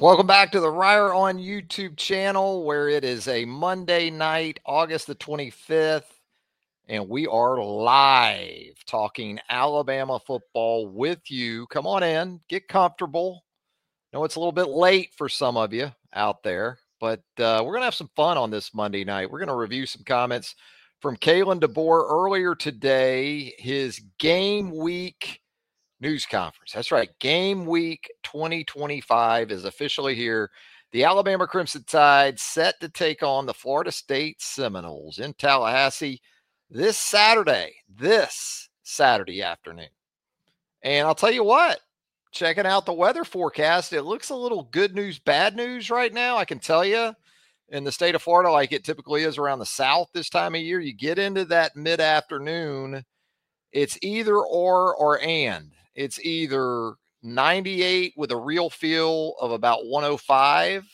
Welcome back to the Ryer on YouTube channel, where it is a Monday night, August the 25th, and we are live talking Alabama football with you. Come on in, get comfortable. I know it's a little bit late for some of you out there, but we're going to have some fun on this Monday night. We're going to review some comments from Kalen DeBoer earlier today, his game week news conference. That's right. Game week 2025 is officially here. The Alabama Crimson Tide set to take on the Florida State Seminoles in Tallahassee this Saturday afternoon. And I'll tell you what, checking out the weather forecast, it looks a little good news, bad news right now. I can tell you, in the state of Florida, like it typically is around the South this time of year, you get into that mid-afternoon, it's either or and. It's either 98 with a real feel of about 105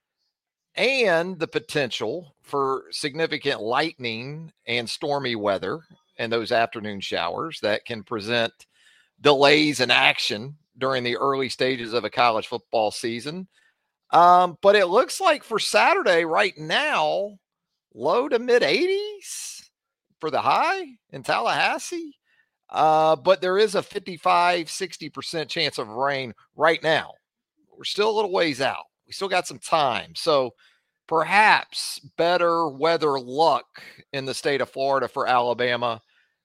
and the potential for significant lightning and stormy weather and those afternoon showers that can present delays in action during the early stages of a college football season. But it looks like for Saturday right now, low to mid 80s for the high in Tallahassee. But there is a 55-60% chance of rain right now. We're still a little ways out. We still got some time. So perhaps better weather luck in the state of Florida for Alabama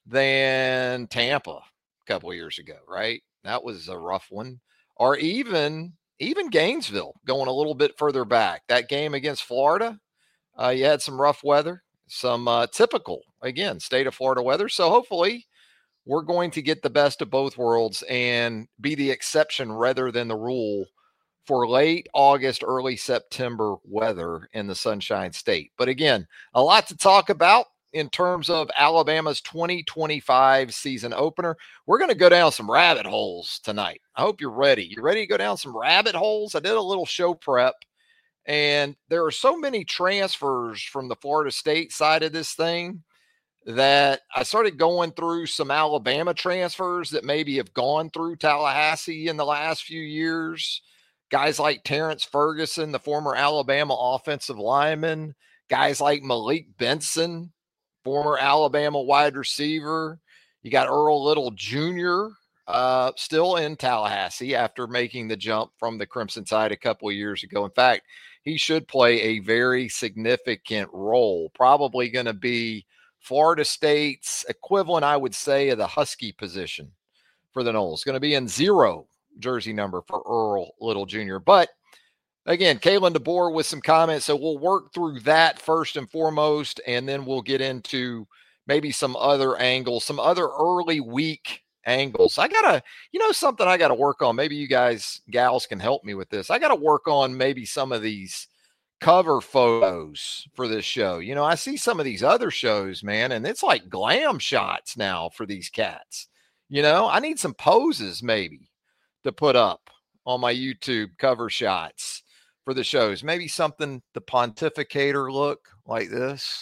than Tampa a couple of years ago, right? That was a rough one. Or even Gainesville going a little bit further back. That game against Florida, you had some rough weather, some typical, again, state of Florida weather. So hopefully we're going to get the best of both worlds and be the exception rather than the rule for late August, early September weather in the Sunshine State. But again, a lot to talk about in terms of Alabama's 2025 season opener. We're going to go down some rabbit holes tonight. I hope you're ready. You ready to go down some rabbit holes? I did a little show prep, and there are so many transfers from the Florida State side of this thing that I started going through some Alabama transfers that maybe have gone through Tallahassee in the last few years. Guys like Terrence Ferguson, the former Alabama offensive lineman. Guys like Malik Benson, former Alabama wide receiver. You got Earl Little Jr., still in Tallahassee after making the jump from the Crimson Tide a couple of years ago. In fact, he should play a very significant role, probably going to be Florida State's equivalent, I would say, of the Husky position for the Noles. Going to be in 0 jersey number for Earl Little Jr. But again, Kalen DeBoer with some comments. So we'll work through that first and foremost, and then we'll get into maybe some other angles, some other early week angles. I got to, something I got to work on. Maybe you guys, gals, can help me with this. I got to work on maybe some of these cover photos for this show. I see some of these other shows, man, and it's like glam shots now for these cats. I need some poses maybe to put up on my YouTube cover shots for the shows. Maybe something, the pontificator look like this.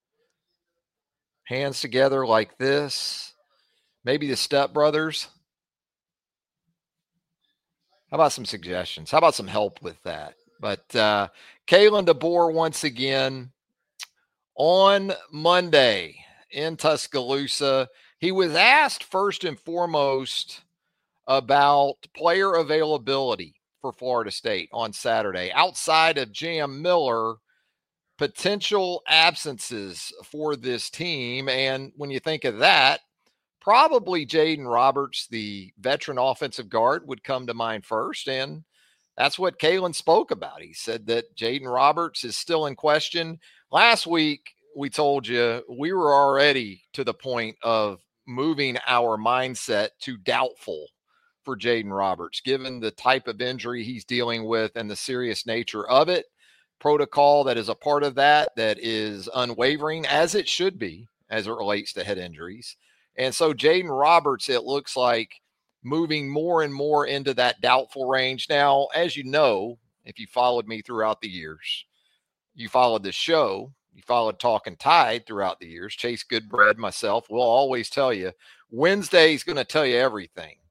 Hands together like this. Maybe the Step Brothers. How about some suggestions? How about some help with that? But Kalen DeBoer once again on Monday in Tuscaloosa. He was asked first and foremost about player availability for Florida State on Saturday. Outside of Jam Miller, potential absences for this team. And when you think of that, probably Jaden Roberts, the veteran offensive guard, would come to mind first. And that's what Kalen spoke about. He said that Jaden Roberts is still in question. Last week, we told you we were already to the point of moving our mindset to doubtful for Jaden Roberts, given the type of injury he's dealing with and the serious nature of it. Protocol that is a part of that is unwavering, as it should be, as it relates to head injuries. And so Jaden Roberts, it looks like, moving more and more into that doubtful range. Now, as you know, if you followed me throughout the years, you followed the show, you followed Talking Tide throughout the years, Chase Goodbread, myself, will always tell you, Wednesday's going to tell you everything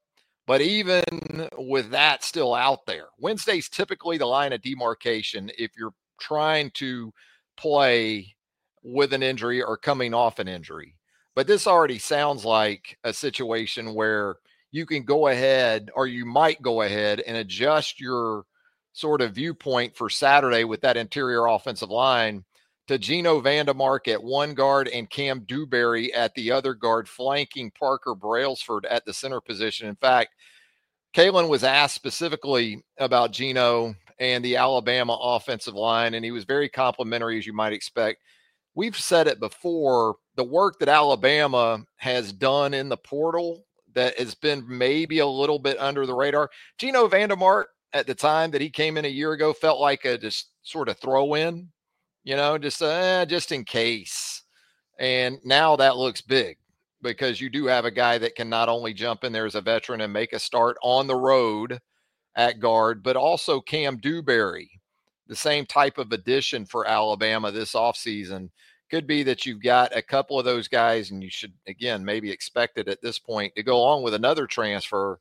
But even with that still out there, Wednesday's typically the line of demarcation if you're trying to play with an injury or coming off an injury. But this already sounds like a situation where you can go ahead, or you might go ahead and adjust your sort of viewpoint for Saturday with that interior offensive line to Gino Vandemark at one guard and Cam Dewberry at the other guard, flanking Parker Brailsford at the center position. In fact, Kalen was asked specifically about Gino and the Alabama offensive line, and he was very complimentary, as you might expect. We've said it before, the work that Alabama has done in the portal that has been maybe a little bit under the radar. Gino Vandemark, at the time that he came in a year ago, felt like a just sort of throw in, just in case. And now that looks big because you do have a guy that can not only jump in there as a veteran and make a start on the road at guard, but also Cam Dewberry, the same type of addition for Alabama this offseason. Could be that you've got a couple of those guys, and you should, again, maybe expect it at this point to go along with another transfer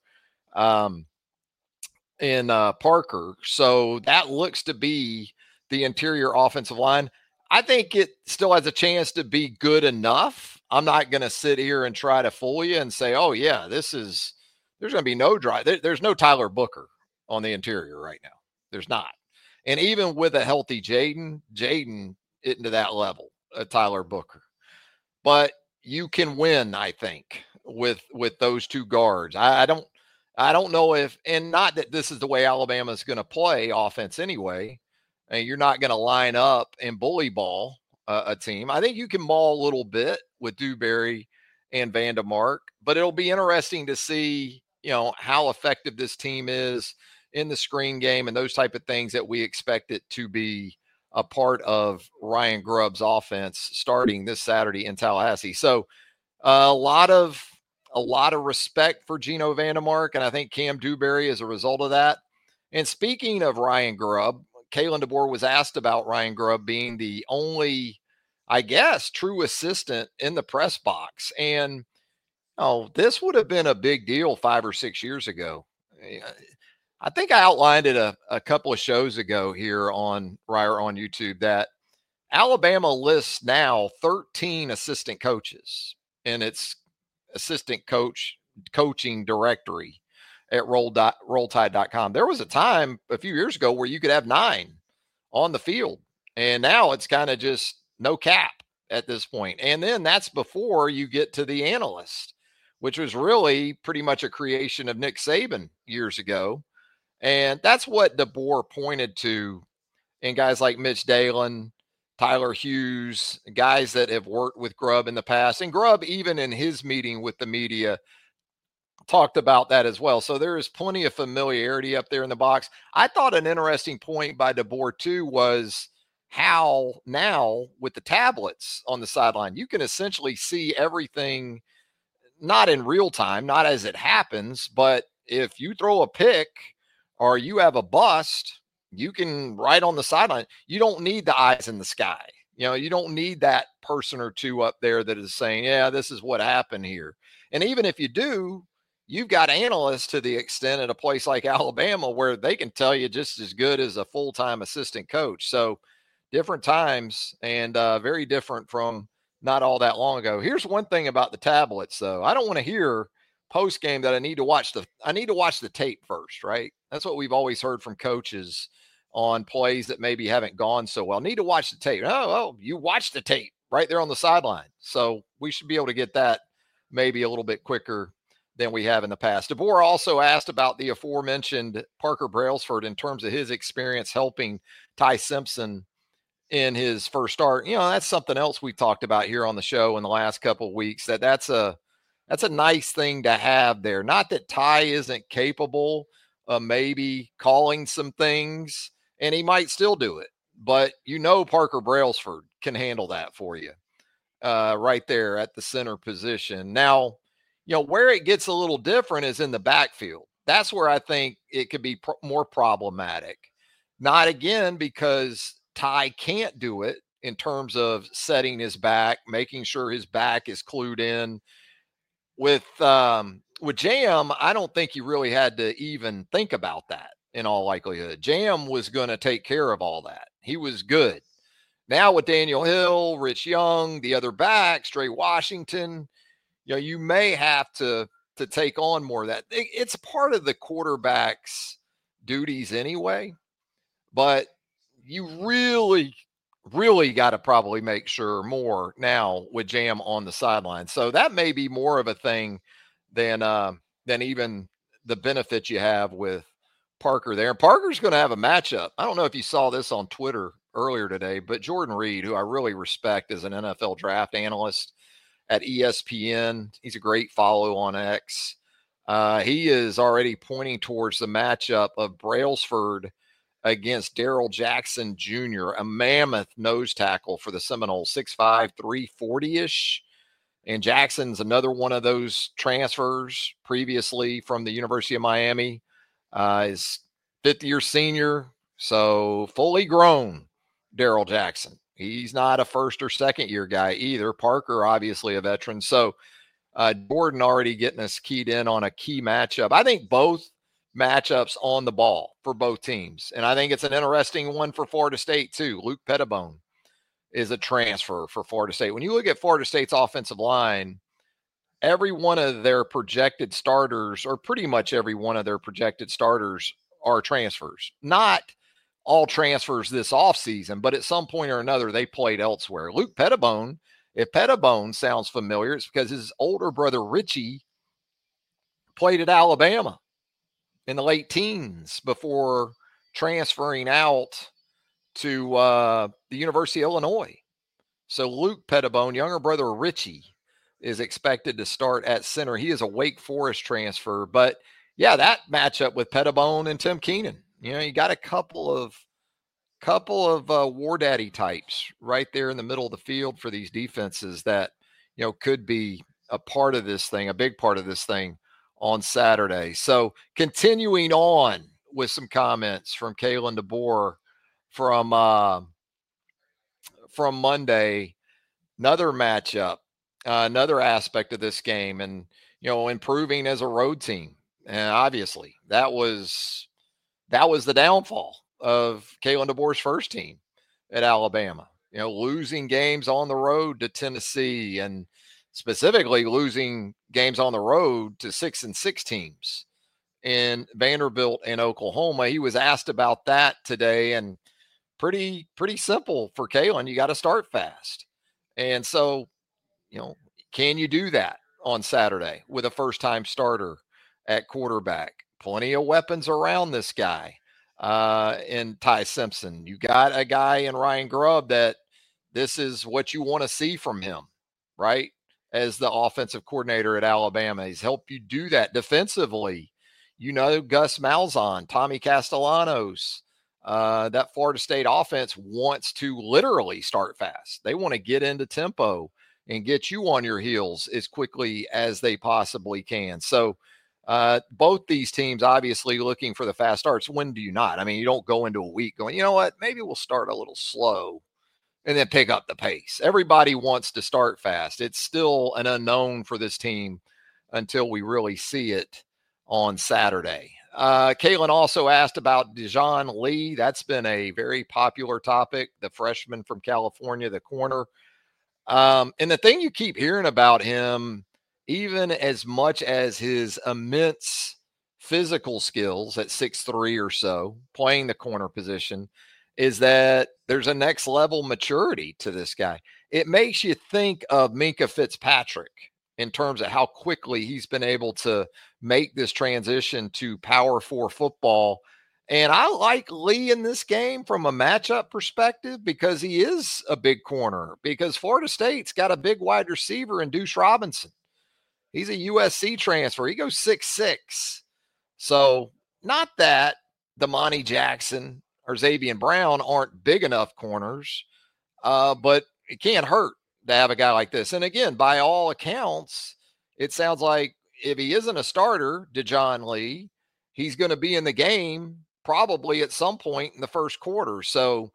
in Parker. So that looks to be the interior offensive line. I think it still has a chance to be good enough. I'm not going to sit here and try to fool you and say, oh, yeah, there's going to be no there's no Tyler Booker on the interior right now. There's not. And even with a healthy Jaden isn't to that level of Tyler Booker. But you can win, I think, with those two guards. I don't know if, and not that this is the way Alabama is going to play offense anyway. And you're not going to line up and bully ball a team. I think you can maul a little bit with Dewberry and Vandemark, but it'll be interesting to see, how effective this team is in the screen game and those type of things that we expect it to be a part of Ryan Grubb's offense starting this Saturday in Tallahassee. So a lot of respect for Gino Vandemark, and I think Cam Dewberry as a result of that. And speaking of Ryan Grubb, Kalen DeBoer was asked about Ryan Grubb being the only, I guess, true assistant in the press box. And this would have been a big deal 5 or 6 years ago. I think I outlined it a couple of shows ago here on YouTube that Alabama lists now 13 assistant coaches in its assistant coaching directory at rolltide.com. There was a time a few years ago where you could have 9 on the field, and now it's kind of just no cap at this point. And then that's before you get to the analyst, which was really pretty much a creation of Nick Saban years ago. And that's what DeBoer pointed to in guys like Mitch Dalen, Tyler Hughes, guys that have worked with Grubb in the past. And Grubb, even in his meeting with the media, talked about that as well. So there is plenty of familiarity up there in the box. I thought an interesting point by DeBoer too was how now with the tablets on the sideline, you can essentially see everything, not in real time, not as it happens, but if you throw a pick or you have a bust, you can write on the sideline. You don't need the eyes in the sky. You don't need that person or two up there that is saying, yeah, this is what happened here. And even if you do, you've got analysts to the extent at a place like Alabama where they can tell you just as good as a full-time assistant coach. So different times and very different from not all that long ago. Here's one thing about the tablets, though. I don't want to hear post-game that I need to watch the tape first, right? That's what we've always heard from coaches on plays that maybe haven't gone so well. Need to watch the tape. Oh, you watch the tape right there on the sideline. So we should be able to get that maybe a little bit quicker than we have in the past. DeBoer also asked about the aforementioned Parker Brailsford in terms of his experience helping Ty Simpson in his first start. That's something else we talked about here on the show in the last couple of weeks, that's a nice thing to have there. Not that Ty isn't capable of maybe calling some things, and he might still do it, but Parker Brailsford can handle that for you right there at the center position. Now, where it gets a little different is in the backfield. That's where I think it could be more problematic. Not again because Ty can't do it in terms of setting his back, making sure his back is clued in with with Jam, I don't think you really had to even think about that in all likelihood. Jam was going to take care of all that. He was good. Now with Daniel Hill, Rich Young, the other backs, Trey Washington, you may have to take on more of that. It's part of the quarterback's duties anyway, but you really, really got to probably make sure more now with Jam on the sideline. So that may be more of a thing than even the benefit you have with Parker there. Parker's going to have a matchup. I don't know if you saw this on Twitter earlier today, but Jordan Reed, who I really respect as an NFL draft analyst at ESPN, he's a great follow on X. He is already pointing towards the matchup of Brailsford against Darrell Jackson Jr., a mammoth nose tackle for the Seminoles, 6'5", 340-ish. And Jackson's another one of those transfers previously from the University of Miami. Is fifth-year senior, so fully grown Darrell Jackson. He's not a first or second-year guy either. Parker, obviously a veteran. So Jordan already getting us keyed in on a key matchup. I think both matchups on the ball for both teams. And I think it's an interesting one for Florida State too. Luke Pettibone is a transfer for Florida State. When you look at Florida State's offensive line, every one of their projected starters, or pretty much every one of their projected starters, are transfers. Not all transfers this offseason, but at some point or another, they played elsewhere. Luke Pettibone, if Pettibone sounds familiar, it's because his older brother, Richie, played at Alabama in the late teens before transferring out to the University of Illinois. So Luke Pettibone, younger brother Richie, is expected to start at center. He is a Wake Forest transfer. But, yeah, that matchup with Pettibone and Tim Keenan, you got a couple of war daddy types right there in the middle of the field for these defenses that, could be a part of this thing, a big part of this thing on Saturday. So continuing on with some comments from Kalen DeBoer from Monday, another matchup, another aspect of this game, and improving as a road team. And obviously that was the downfall of Kalen DeBoer's first team at Alabama. Losing games on the road to Tennessee, and specifically losing games on the road to 6-6 teams in Vanderbilt and Oklahoma. He was asked about that today, and pretty simple for Kalen. You got to start fast. And so, can you do that on Saturday with a first-time starter at quarterback? Plenty of weapons around this guy in Ty Simpson. You got a guy in Ryan Grubb that this is what you want to see from him, right? As the offensive coordinator at Alabama. He's helped you do that defensively. Gus Malzahn, Tommy Castellanos, that Florida State offense wants to literally start fast. They want to get into tempo and get you on your heels as quickly as they possibly can. So both these teams obviously looking for the fast starts. When do you not? I mean, you don't go into a week going, you know what, maybe we'll start a little slow and then pick up the pace. Everybody wants to start fast. It's still an unknown for this team until we really see it on Saturday. Kalen also asked about Dejoun Lee. That's been a very popular topic, the freshman from California, the corner. And the thing you keep hearing about him, even as much as his immense physical skills at 6'3" or so, playing the corner position, is that there's a next level maturity to this guy. It makes you think of Minkah Fitzpatrick in terms of how quickly he's been able to make this transition to Power 4 football. And I like Lee in this game from a matchup perspective because he is a big corner, because Florida State's got a big wide receiver in Deuce Robinson. He's a USC transfer. He goes 6'6". So not that Damani Jackson or Xavier Brown aren't big enough corners, but it can't hurt to have a guy like this. And again, by all accounts, it sounds like if he isn't a starter, Dejoun Lee, he's going to be in the game probably at some point in the first quarter. So,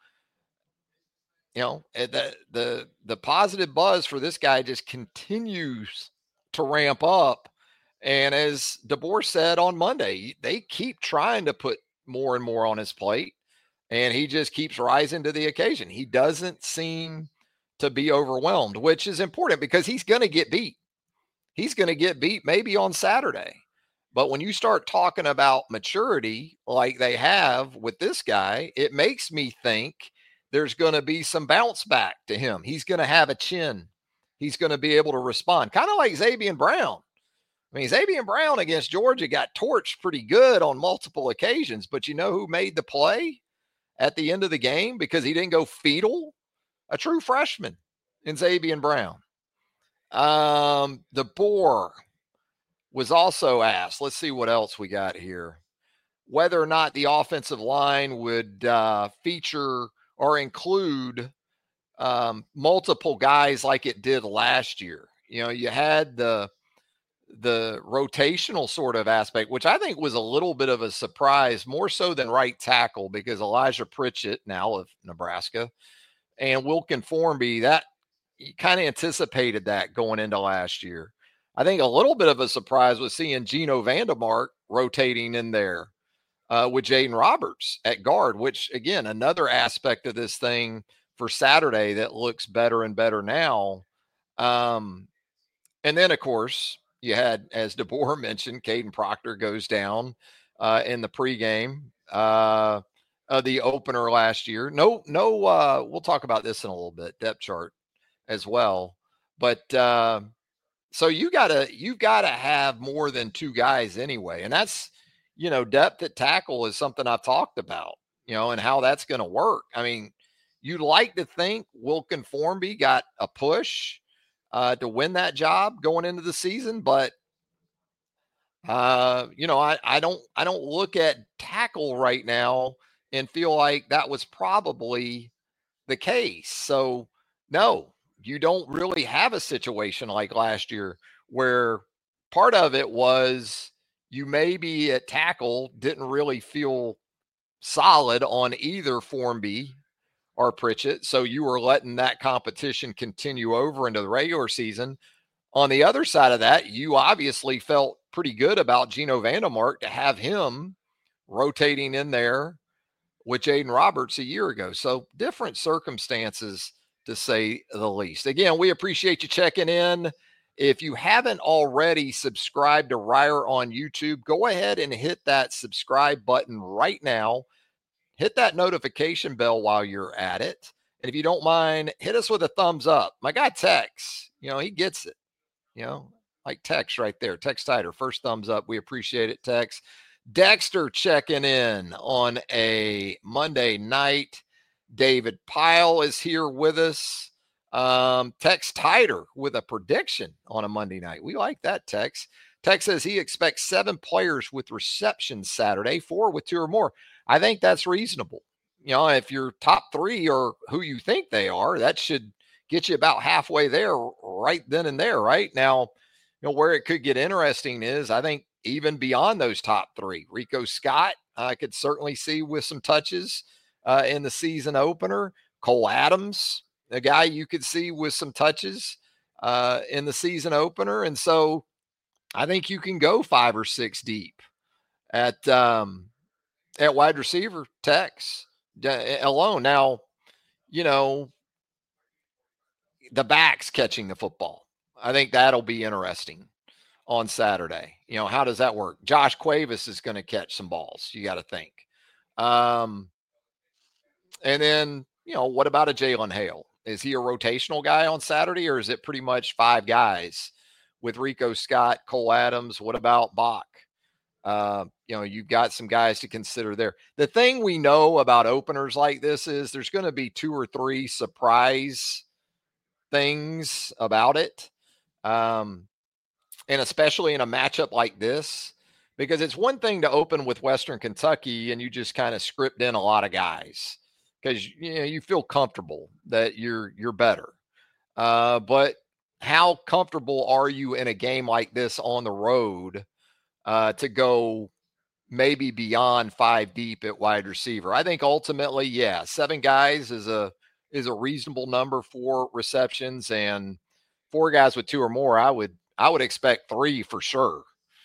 the positive buzz for this guy just continues to ramp up And as DeBoer said on Monday, they keep trying to put more and more on his plate, and he just keeps rising to the occasion. He doesn't seem to be overwhelmed, which is important because he's going to get beat. He's going to get beat maybe on Saturday. But when you start talking about maturity like they have with this guy, it makes me think there's going to be some bounce back to him. He's going to have a chin. He's going to be able to respond, kind of like Xavier Brown. I mean, Xavier Brown against Georgia got torched pretty good on multiple occasions, but you know who made the play at the end of the game because he didn't go fetal? A true freshman in Xavier Brown. DeBoer was also asked, let's see what else we got here, whether or not the offensive line would feature or include multiple guys like it did last year. You know, you had the rotational sort of aspect, which I think was a little bit of a surprise, more so than right tackle, because Elijah Pritchett, now of Nebraska, and Wilkin Formby, that you kind of anticipated that going into last year. I think a little bit of a surprise was seeing Gino Vandermark rotating in there with Jaden Roberts at guard, which, again, another aspect of this thing for Saturday that looks better and better now. And then, of course, you had, as DeBoer mentioned, Caden Proctor goes down in the pregame the opener last year. We'll talk about this in a little bit, depth chart as well. But so you've got to have more than two guys anyway. And that's, depth at tackle is something I've talked about, and how that's going to work. I mean, you'd like to think Wilkin Formby got a push to win that job going into the season, but I don't look at tackle right now and feel like that was probably the case. So no, you don't really have a situation like last year where part of it was you maybe at tackle didn't really feel solid on either Formby or Pritchett. So you were letting that competition continue over into the regular season. On the other side of that, you obviously felt pretty good about Gino Vandermark to have him rotating in there with Jaden Roberts a year ago. So different circumstances, to say the least. Again, we appreciate you checking in. If you haven't already subscribed to Ryder on YouTube, go ahead and hit that subscribe button right now. Hit that notification bell while you're at it. And if you don't mind, hit us with a thumbs up. My guy Tex, he gets it. Like Tex right there. Tex Tider, first thumbs up. We appreciate it, Tex. Dexter checking in on a Monday night. David Pyle is here with us. Tex Tider with a prediction on a Monday night. We like that, Tex. Tex says he expects 7 players with receptions Saturday, 4 with 2 or more. I think that's reasonable. If your top 3 are who you think they are, that should get you about halfway there right then and there, right? Now, where it could get interesting is I think even beyond those top 3, Rico Scott, I could certainly see with some touches in the season opener. Cole Adams, a guy you could see with some touches in the season opener. And so I think you can go 5 or 6 deep at wide receiver, Tex alone. Now, the backs catching the football. I think that'll be interesting on Saturday. How does that work? Josh Cuevas is going to catch some balls, you got to think. And then, what about a Jalen Hale? Is he a rotational guy on Saturday, or is it pretty much 5 guys with Rico Scott, Cole Adams? What about Bach? You've got some guys to consider there. The thing we know about openers like this is there's going to be 2 or 3 surprise things about it. And especially in a matchup like this, because it's one thing to open with Western Kentucky and you just kind of script in a lot of guys because you feel comfortable that you're better. But how comfortable are you in a game like this on the road to go maybe beyond 5 deep at wide receiver? I think ultimately, 7 guys is a reasonable number for receptions, and 4 guys with 2 or more, I would expect 3 for sure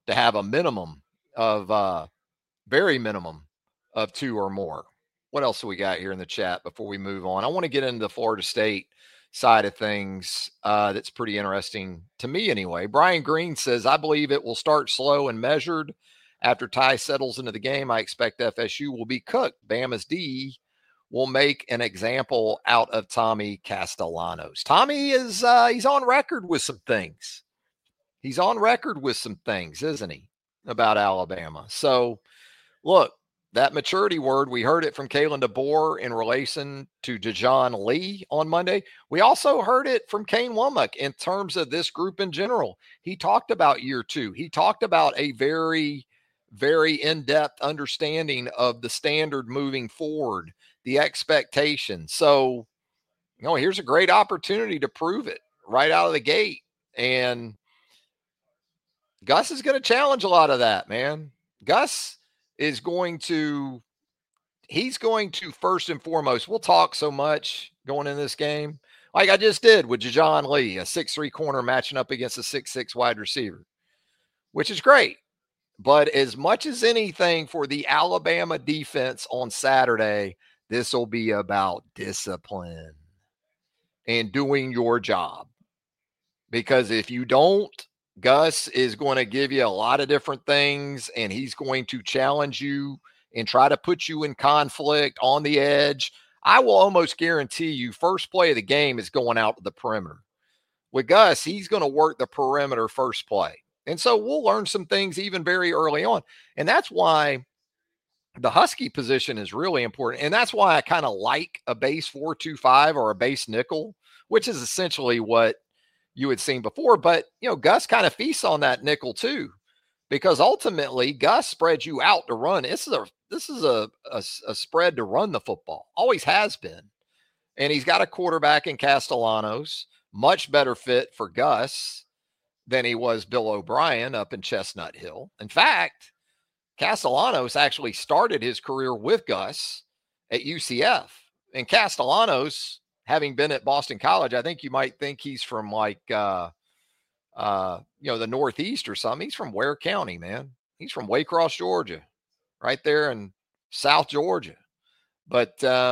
to have a minimum of very minimum of 2 or more. What else do we got here in the chat before we move on? I want to get into the Florida State side of things. That's pretty interesting to me anyway. Brian Green says, I believe it will start slow and measured. After Ty settles into the game, I expect FSU will be cooked. Bama's D will make an example out of Tommy Castellanos. Tommy is he's on record with some things. He's on record with some things, isn't he, about Alabama? So, look, that maturity word, we heard it from Kalen DeBoer in relation to Dejon Lee on Monday. We also heard it from Kane Womack in terms of this group in general. He talked about year 2. He talked about a very, very in-depth understanding of the standard moving forward, the expectation. So, here's a great opportunity to prove it right out of the gate. And Gus is going to challenge a lot of that, man. Gus is going to, he's going to first and foremost, we'll talk so much going in this game, like I just did with Dejon Lee, a 6'3" corner matching up against a 6'6" wide receiver, which is great. But as much as anything for the Alabama defense on Saturday, this will be about discipline and doing your job. Because if you don't, Gus is going to give you a lot of different things, and he's going to challenge you and try to put you in conflict on the edge. I will almost guarantee you first play of the game is going out to the perimeter. With Gus, he's going to work the perimeter first play. And so we'll learn some things even very early on. And that's why the Husky position is really important. And that's why I kind of like a base 4-2-5 or a base nickel, which is essentially what you had seen before. But, Gus kind of feasts on that nickel too, because ultimately Gus spreads you out to run. This is a spread to run the football. Always has been. And he's got a quarterback in Castellanos, much better fit for Gus than he was Bill O'Brien up in Chestnut Hill. In fact, Castellanos actually started his career with Gus at UCF. And Castellanos, having been at Boston College, I think you might think he's from the Northeast or something. He's from Ware County, man. He's from Waycross, Georgia, right there in South Georgia. But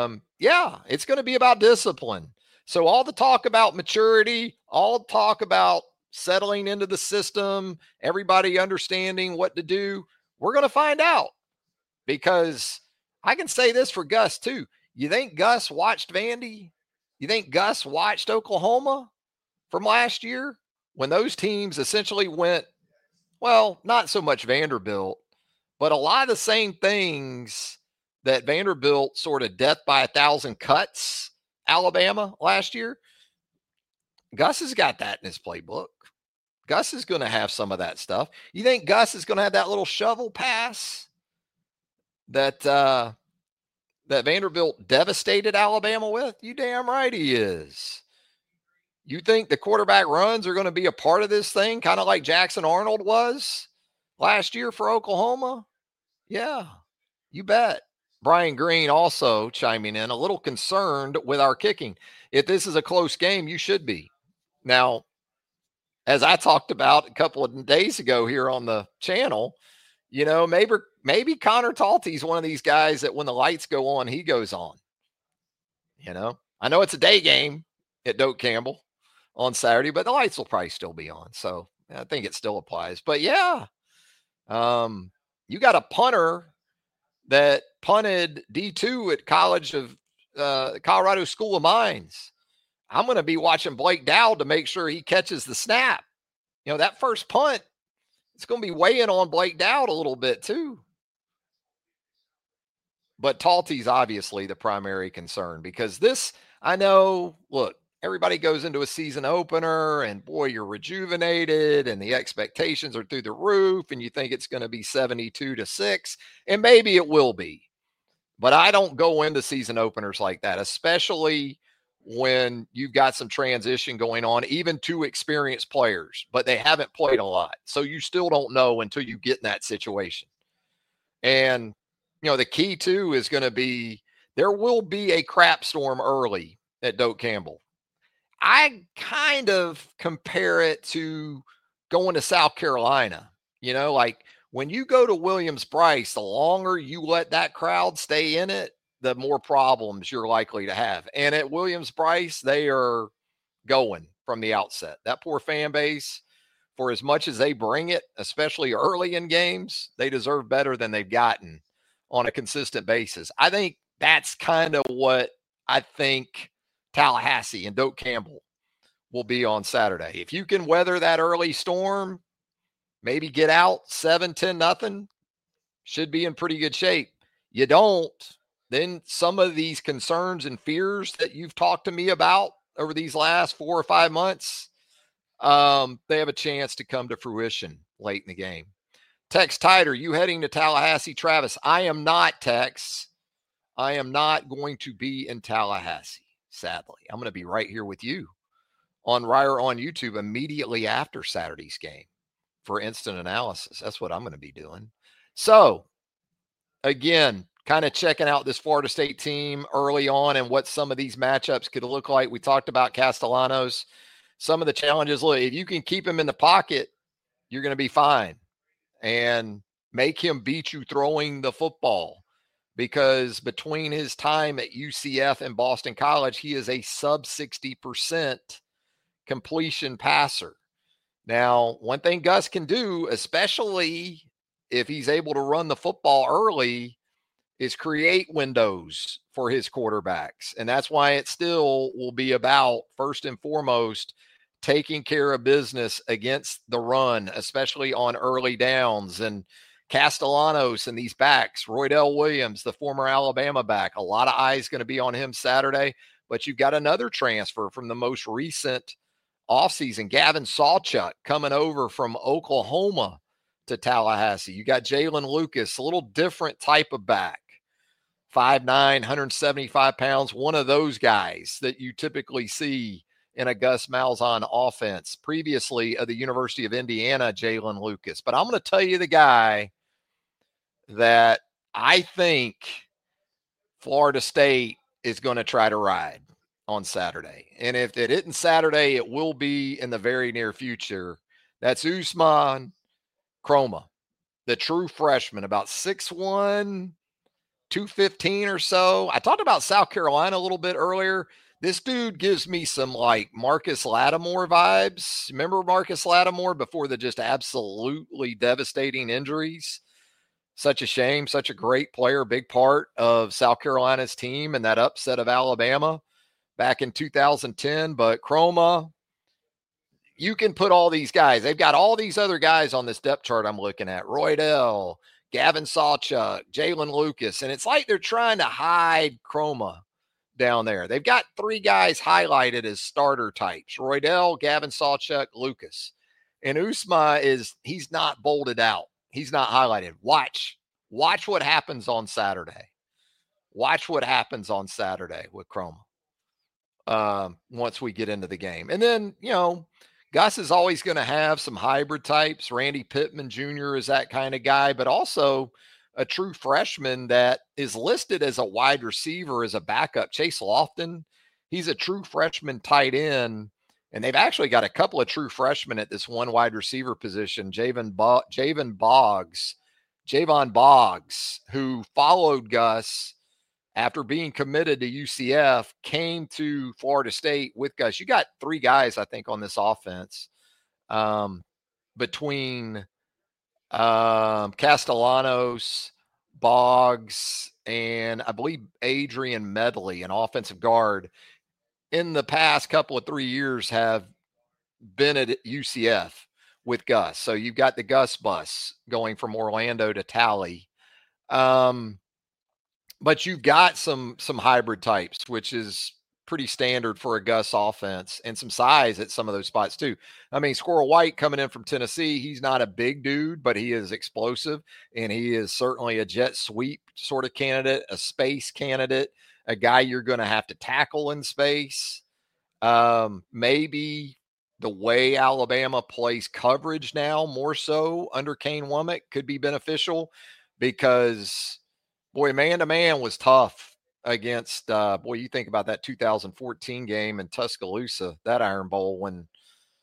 it's going to be about discipline. So all the talk about maturity, all talk about settling into the system, everybody understanding what to do, we're going to find out. Because I can say this for Gus too. You think Gus watched Vandy? You think Gus watched Oklahoma from last year when those teams essentially went, well, not so much Vanderbilt, but a lot of the same things that Vanderbilt sort of death by 1,000 cuts Alabama last year? Gus has got that in his playbook. Gus is going to have some of that stuff. You think Gus is going to have that little shovel pass that Vanderbilt devastated Alabama with? You damn right he is. You think the quarterback runs are going to be a part of this thing, kind of like Jackson Arnold was last year for Oklahoma? Yeah, you bet. Brian Green also chiming in, a little concerned with our kicking. If this is a close game, you should be. Now, as I talked about a couple of days ago here on the channel, maybe Connor Talty's one of these guys that when the lights go on, he goes on. I know it's a day game at Doak Campbell on Saturday, but the lights will probably still be on. So I think it still applies. But yeah, you got a punter that punted D2 at Colorado School of Mines. I'm going to be watching Blake Dowd to make sure he catches the snap. That first punt, it's going to be weighing on Blake Dowd a little bit too. But Talty's obviously the primary concern because this, I know, look, everybody goes into a season opener and boy, you're rejuvenated and the expectations are through the roof and you think it's going to be 72-6, and maybe it will be. But I don't go into season openers like that, especially when you've got some transition going on, even two experienced players, but they haven't played a lot. So you still don't know until you get in that situation. And, the key too is going to be, there will be a crap storm early at Doak Campbell. I kind of compare it to going to South Carolina. Like when you go to Williams-Brice, the longer you let that crowd stay in it, the more problems you're likely to have. And at Williams-Brice, they are going from the outset. That poor fan base, for as much as they bring it, especially early in games, they deserve better than they've gotten on a consistent basis. I think that's kind of what I think Tallahassee and Doak Campbell will be on Saturday. If you can weather that early storm, maybe get out 7-10-0, should be in pretty good shape. You don't, then some of these concerns and fears that you've talked to me about over these last 4 or 5 months, they have a chance to come to fruition late in the game. Tex Tider, you heading to Tallahassee? Travis, I am not, Tex. I am not going to be in Tallahassee, sadly. I'm going to be right here with you on Ryer on YouTube immediately after Saturday's game for instant analysis. That's what I'm going to be doing. So, again, kind of checking out this Florida State team early on and what some of these matchups could look like. We talked about Castellanos. Some of the challenges, look, if you can keep him in the pocket, you're going to be fine. And make him beat you throwing the football, because between his time at UCF and Boston College, he is a sub 60% completion passer. Now, one thing Gus can do, especially if he's able to run the football early, is create windows for his quarterbacks. And that's why it still will be about, first and foremost, taking care of business against the run, especially on early downs. And Castellanos and these backs, Roydell Williams, the former Alabama back, a lot of eyes going to be on him Saturday. But you've got another transfer from the most recent offseason, Gavin Sawchuk, coming over from Oklahoma to Tallahassee. You got Jalen Lucas, a little different type of back, 5'9", 175 pounds, one of those guys that you typically see in a Gus Malzahn offense. Previously of the University of Indiana, Jalen Lucas. But I'm going to tell you the guy that I think Florida State is going to try to ride on Saturday. And if it isn't Saturday, it will be in the very near future. That's Usman Kroma, the true freshman, about 6'1", 215 or so. I talked about South Carolina a little bit earlier. This dude gives me some like Marcus Lattimore vibes. Remember Marcus Lattimore before the just absolutely devastating injuries? Such a shame, such a great player, big part of South Carolina's team and that upset of Alabama back in 2010. But Kroma, you can put all these guys. They've got all these other guys on this depth chart I'm looking at. Roydell, Gavin Sawchuk, Jalen Lucas. And it's like they're trying to hide Kroma down there. They've got 3 guys highlighted as starter types: Roydell, Gavin Sawchuk, Lucas. And Usma he's not bolded out. He's not highlighted. Watch what happens on Saturday. Watch what happens on Saturday with Kroma once we get into the game. And then, Gus is always going to have some hybrid types. Randy Pittman Jr. is that kind of guy, but also a true freshman that is listed as a wide receiver as a backup. Chase Lofton, he's a true freshman tight end. And they've actually got a couple of true freshmen at this one wide receiver position. Javon Boggs, who followed Gus after being committed to UCF, came to Florida State with Gus. You got 3 guys, I think, on this offense between Castellanos, Boggs, and I believe Adrian Medley, an offensive guard, in the past couple of 3 years have been at UCF with Gus. So you've got the Gus bus going from Orlando to Tally. But you've got some hybrid types, which is pretty standard for a Gus offense, and some size at some of those spots too. I mean, Squirrel White coming in from Tennessee, he's not a big dude, but he is explosive, and he is certainly a jet sweep sort of candidate, a space candidate, a guy you're going to have to tackle in space. Maybe the way Alabama plays coverage now, more so under Kane Womack, could be beneficial, because, boy, man-to-man was tough against, you think about that 2014 game in Tuscaloosa, that Iron Bowl, when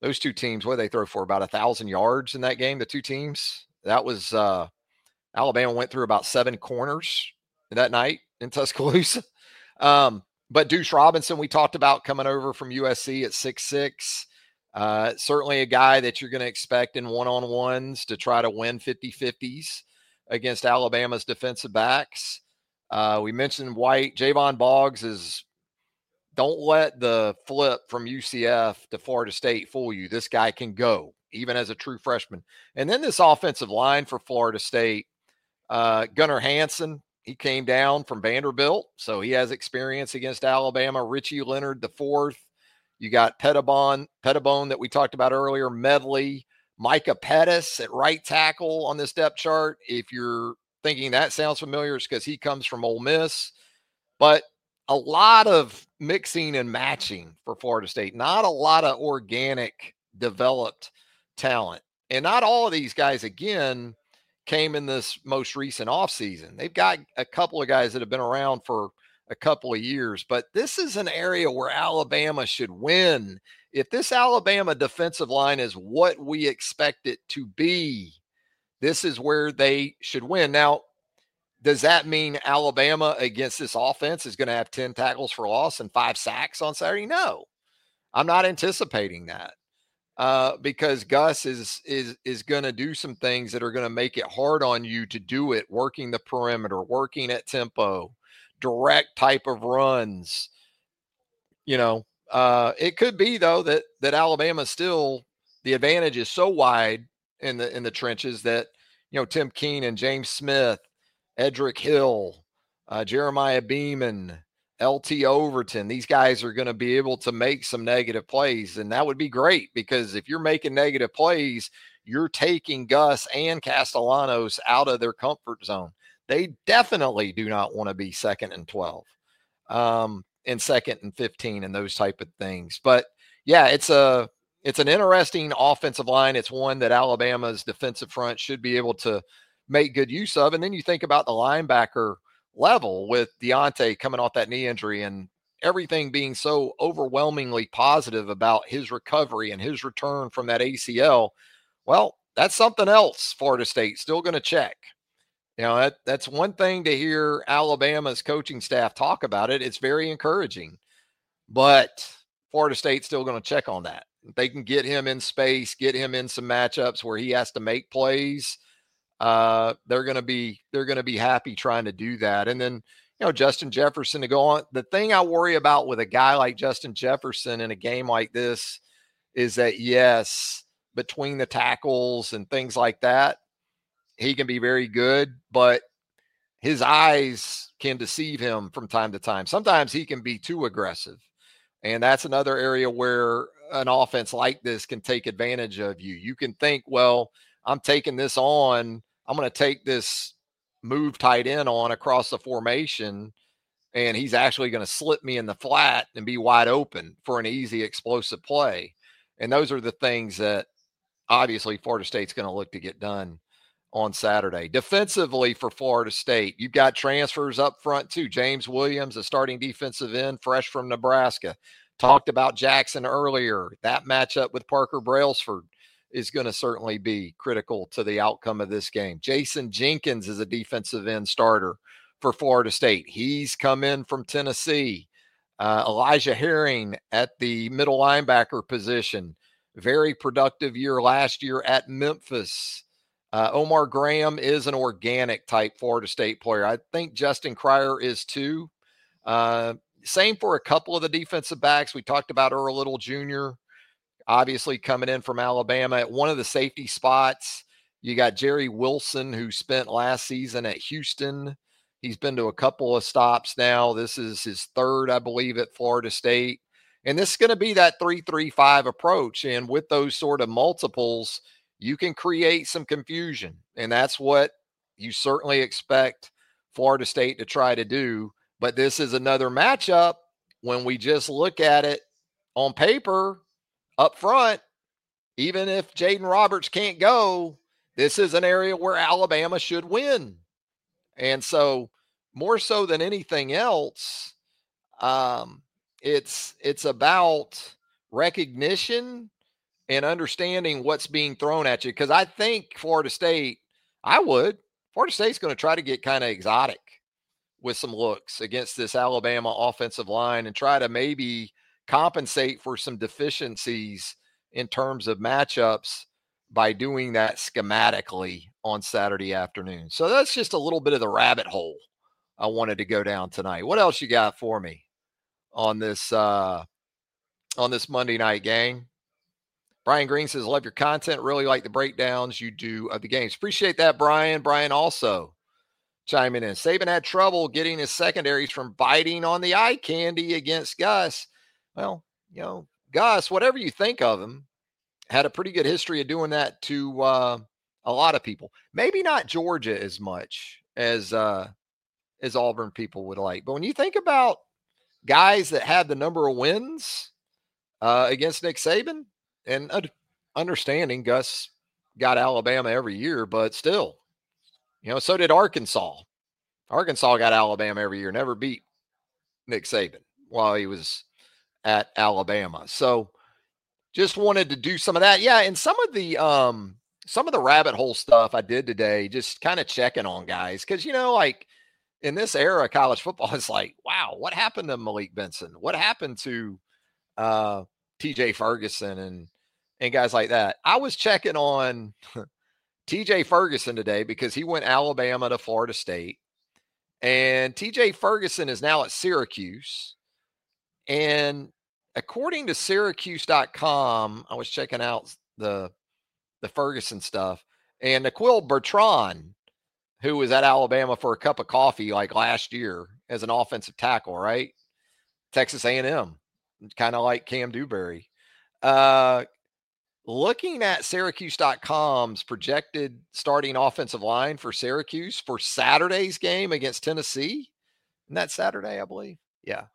those two teams, what did they throw for? About 1,000 yards in that game, the two teams. That was Alabama went through about 7 corners that night in Tuscaloosa. But Deuce Robinson, we talked about coming over from USC at 6'6". Certainly a guy that you're going to expect in one-on-ones to try to win 50-50s against Alabama's defensive backs. We mentioned White. Javon Boggs is, don't let the flip from UCF to Florida State fool you. This guy can go, even as a true freshman. And then this offensive line for Florida State, Gunnar Hansen, he came down from Vanderbilt, so he has experience against Alabama. Richie Leonard, the fourth. You got Pettibone that we talked about earlier, Medley, Micah Pettis at right tackle on this depth chart. If you're thinking that sounds familiar, it's because he comes from Ole Miss. But a lot of mixing and matching for Florida State, not a lot of organic developed talent. And not all of these guys, again, came in this most recent offseason. They've got a couple of guys that have been around for a couple of years, but this is an area where Alabama should win. If this Alabama defensive line is what we expect it to be, this is where they should win. Now, does that mean Alabama against this offense is going to have 10 tackles for loss and 5 sacks on Saturday? No, I'm not anticipating that. Because Gus is going to do some things that are going to make it hard on you to do it, working the perimeter, working at tempo, direct type of runs. It could be though that Alabama still, the advantage is so wide in the trenches that Tim Keene and James Smith, Edric Hill, Jeremiah Beeman, LT Overton, these guys are going to be able to make some negative plays. And that would be great because if you're making negative plays, you're taking Gus and Castellanos out of their comfort zone. They definitely do not want to be 2nd and 12 and 2nd and 15 and those type of things. But yeah, it's an interesting offensive line. It's one that Alabama's defensive front should be able to make good use of. And then you think about the linebacker level with Deontay coming off that knee injury and everything being so overwhelmingly positive about his recovery and his return from that ACL. Well, that's something else Florida State still going to check. That's one thing to hear Alabama's coaching staff talk about it. It's very encouraging, but Florida State's still going to check on that. If they can get him in space, get him in some matchups where he has to make plays, they're going to be happy trying to do that. And then, Justin Jefferson to go on. The thing I worry about with a guy like Justin Jefferson in a game like this is that, yes, between the tackles and things like that, he can be very good, but his eyes can deceive him from time to time. Sometimes he can be too aggressive. And that's another area where an offense like this can take advantage of you. You can think, well, I'm taking this on. I'm going to take this move tight end on across the formation, and he's actually going to slip me in the flat and be wide open for an easy, explosive play. And those are the things that obviously Florida State's going to look to get done on Saturday. Defensively for Florida State, you've got transfers up front too. James Williams, a starting defensive end, fresh from Nebraska. Talked about Jackson earlier. That matchup with Parker Brailsford is going to certainly be critical to the outcome of this game. Jason Jenkins is a defensive end starter for Florida State. He's come in from Tennessee. Elijah Herring at the middle linebacker position. Very productive year last year at Memphis. Omar Graham is an organic type Florida State player. I think Justin Cryer is too. Same for a couple of the defensive backs. We talked about Earl Little Jr., obviously coming in from Alabama. At one of the safety spots, you got Jerry Wilson, who spent last season at Houston. He's been to a couple of stops now. This is his third, I believe, at Florida State. And this is going to be that 3-3-5 approach. And with those sort of multiples, you can create some confusion. And that's what you certainly expect Florida State to try to do. But this is another matchup when we just look at it on paper up front. Even if Jaden Roberts can't go, this is an area where Alabama should win. And so more so than anything else, it's about recognition and understanding what's being thrown at you. Because I think Florida State's going to try to get kind of exotic with some looks against this Alabama offensive line and try to maybe compensate for some deficiencies in terms of matchups by doing that schematically on Saturday afternoon. So that's just a little bit of the rabbit hole I wanted to go down tonight. What else you got for me on this Monday night game? Brian Green says, love your content. Really like the breakdowns you do of the games. Appreciate that, Brian. Brian also chiming in. Saban had trouble getting his secondaries from biting on the eye candy against Gus. Well, Gus, whatever you think of him, had a pretty good history of doing that to a lot of people. Maybe not Georgia as much as Auburn people would like. But when you think about guys that had the number of wins against Nick Saban, and understanding Gus got Alabama every year, but still, so did Arkansas. Arkansas got Alabama every year, never beat Nick Saban while he was at Alabama. So just wanted to do some of that. Yeah, and some of the rabbit hole stuff I did today, just kind of checking on guys. Because, like in this era of college football, it's like, wow, what happened to Malik Benson? What happened to TJ Ferguson and guys like that? I was checking on TJ Ferguson today because he went Alabama to Florida State. And TJ Ferguson is now at Syracuse. And according to Syracuse.com, I was checking out the Ferguson stuff. And Naquil Bertrand, who was at Alabama for a cup of coffee like last year as an offensive tackle, right? Texas A&M, kind of like Cam Dewberry. Looking at Syracuse.com's projected starting offensive line for Syracuse for Saturday's game against Tennessee. Isn't that Saturday, I believe? Yeah.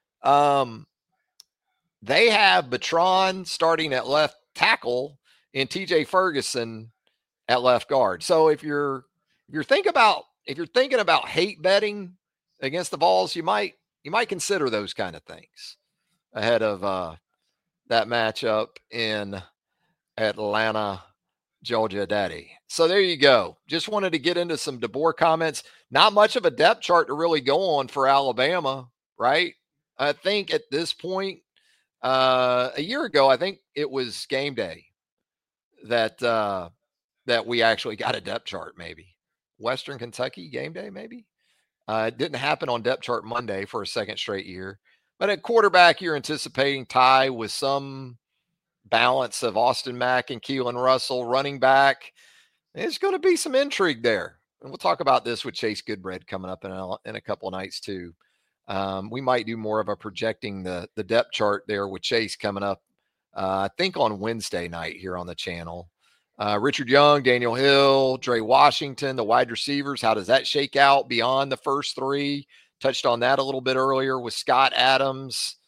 They have Bertrand starting at left tackle and TJ Ferguson at left guard. So if you're thinking about hate betting against the Vols, you might consider those kind of things ahead of that matchup in Atlanta, Georgia Daddy. So there you go. Just wanted to get into some DeBoer comments. Not much of a depth chart to really go on for Alabama, right? I think at this point, a year ago, I think it was game day that we actually got a depth chart, maybe. Western Kentucky game day, maybe. It didn't happen on depth chart Monday for a second straight year. But at quarterback, you're anticipating Ty with some balance of Austin Mack and Keelan Russell. Running back, there's going to be some intrigue there. And we'll talk about this with Chase Goodbread coming up in a couple of nights too. We might do more of a projecting the depth chart there with Chase coming up, I think on Wednesday night here on the channel. Richard Young, Daniel Hill, Dre Washington, the wide receivers. How does that shake out beyond the first three? Touched on that a little bit earlier with Scott Adams.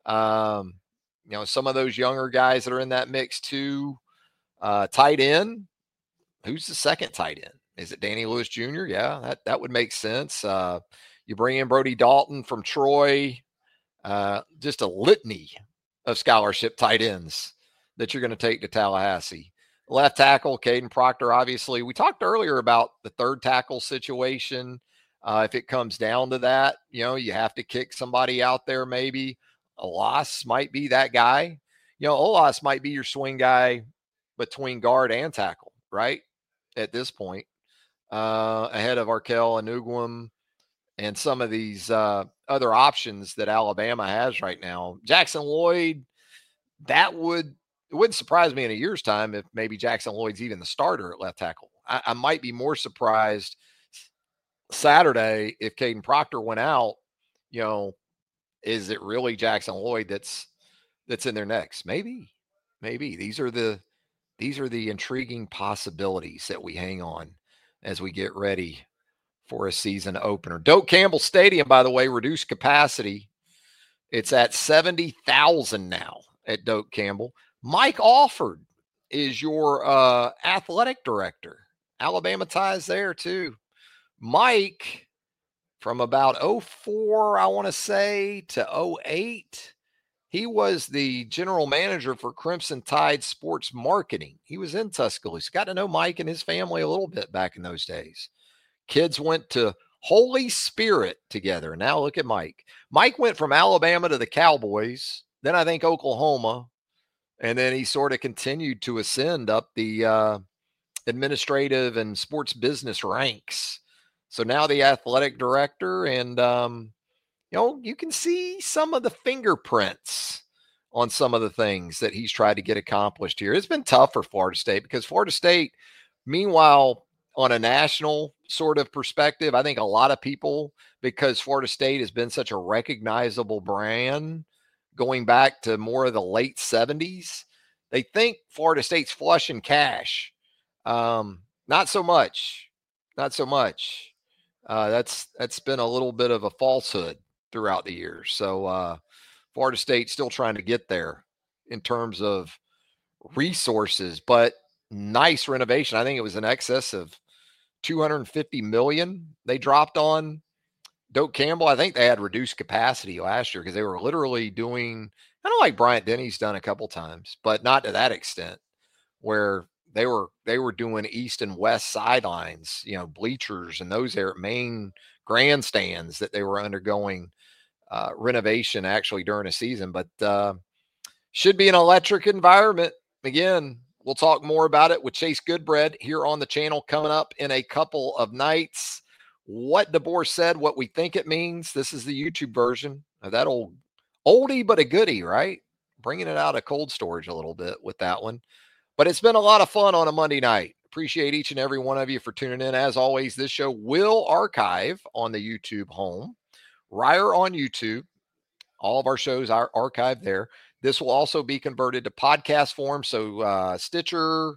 Some of those younger guys that are in that mix too. Tight end. Who's the second tight end? Is it Danny Lewis Jr.? Yeah, that would make sense. You bring in Brody Dalton from Troy. Just a litany of scholarship tight ends that you're going to take to Tallahassee. Left tackle, Caden Proctor, obviously. We talked earlier about the third tackle situation. If it comes down to that, you have to kick somebody out there maybe. Olas might be that guy. Olas might be your swing guy between guard and tackle, right? At this point, ahead of Arkel and Ugwem and some of these other options that Alabama has right now. Jackson Lloyd, it wouldn't surprise me in a year's time if maybe Jackson Lloyd's even the starter at left tackle. I might be more surprised Saturday if Caden Proctor went out. Is it really Jackson Lloyd that's in their next? Maybe. These are the intriguing possibilities that we hang on as we get ready for a season opener. Doak Campbell Stadium, by the way, reduced capacity. It's at 70,000 now at Doak Campbell. Mike Alford is your athletic director. Alabama ties there too. Mike, from about 04, I want to say, to 08, He was the general manager for Crimson Tide Sports Marketing. He was in Tuscaloosa. Got to know Mike and his family a little bit back in those days. Kids went to Holy Spirit together. Now look at Mike. Mike went from Alabama to the Cowboys, then I think Oklahoma, and then he sort of continued to ascend up the administrative and sports business ranks. So now the athletic director, and you can see some of the fingerprints on some of the things that he's tried to get accomplished here. It's been tough for Florida State because Florida State, meanwhile, on a national sort of perspective, I think a lot of people, because Florida State has been such a recognizable brand going back to more of the late 70s, they think Florida State's flush in cash. Not so much. Not so much. That's been a little bit of a falsehood throughout the years. So Florida State still trying to get there in terms of resources, but nice renovation. I think it was in excess of $250 million they dropped on Doak Campbell. I think they had reduced capacity last year because they were literally doing kind of like Bryant Denny's done a couple times, but not to that extent, where they were doing east and west sidelines, bleachers and those main grandstands that they were undergoing renovation actually during a season. But should be an electric environment. Again, we'll talk more about it with Chase Goodbread here on the channel coming up in a couple of nights. What DeBoer said, what we think it means. This is the YouTube version of that oldie but a goodie, right? Bringing it out of cold storage a little bit with that one. But it's been a lot of fun on a Monday night. Appreciate each and every one of you for tuning in. As always, this show will archive on the YouTube home. Ryer on YouTube. All of our shows are archived there. This will also be converted to podcast form. So Stitcher,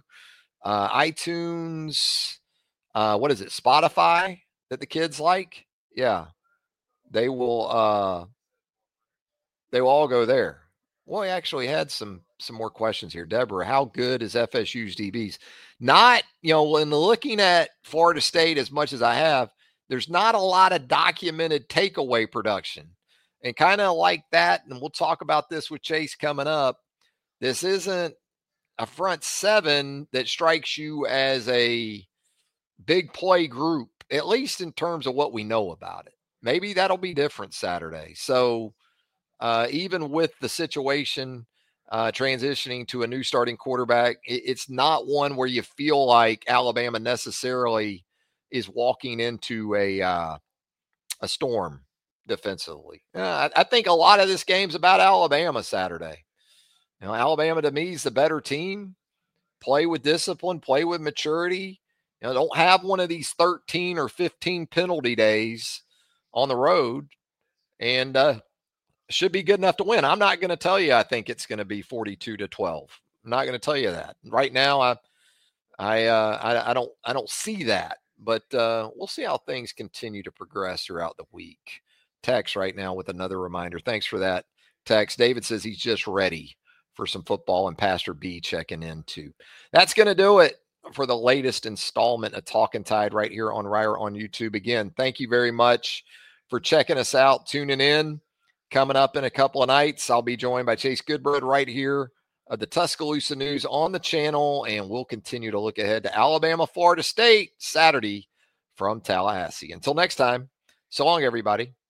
iTunes, what is it? Spotify that the kids like. Yeah. They will all go there. Well, we actually had some more questions here. Deborah, how good is FSU's DBs? Not, when looking at Florida State as much as I have, there's not a lot of documented takeaway production. And kind of like that, and we'll talk about this with Chase coming up, this isn't a front seven that strikes you as a big play group, at least in terms of what we know about it. Maybe that'll be different Saturday. So even with the situation transitioning to a new starting quarterback, it's not one where you feel like Alabama necessarily is walking into a storm defensively. I think a lot of this game's about Alabama Saturday. Alabama to me is the better team. Play with discipline, play with maturity. Don't have one of these 13 or 15 penalty days on the road, and should be good enough to win. I'm not going to tell you I think it's going to be 42-12. I'm not going to tell you that right now. I don't see that, but we'll see how things continue to progress throughout the week. Text right now with another reminder. Thanks for that text. David says he's just ready for some football, and Pastor B checking in too. That's going to do it for the latest installment of Talking Tide right here on Ryer on YouTube. Again, thank you very much for checking us out, tuning in. Coming up in a couple of nights, I'll be joined by Chase Goodbread right here of the Tuscaloosa News on the channel, and we'll continue to look ahead to Alabama, Florida State Saturday from Tallahassee. Until next time, so long, everybody.